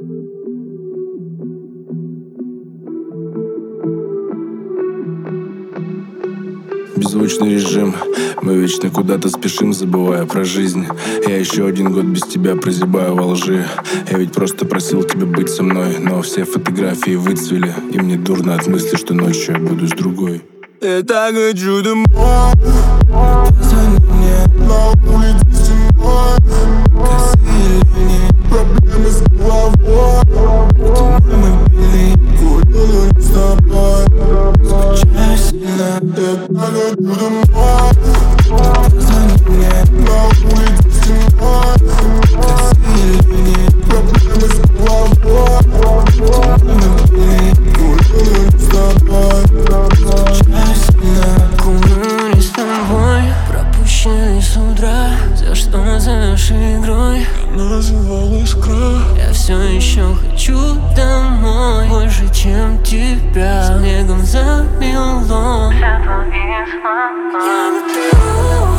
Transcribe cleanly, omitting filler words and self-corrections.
Беззвучный режим, мы вечно куда-то спешим, забывая про жизнь. Я еще один год без тебя прозябаю во лжи. Я ведь просто просил тебя быть со мной, но все фотографии выцвели, и мне дурно от мысли, что ночью я буду с другой. Я так хочу домой, но позвони мне на улице зимой. Косые линии, проблемы с головой. Это мой мобильный, гуляю не с тобой. Скучаю сильно, я так хочу домой, но позвони мне на улице зимой. Косые линии, проблемы с головой. Это мой мобильный, гуляю не с тобой. Кумиры с тобой, пропущенный с утра. За что зовешь игрой? Я называл искра. Я все еще хочу домой, больше, чем тебя. Снегом замело. Я выпью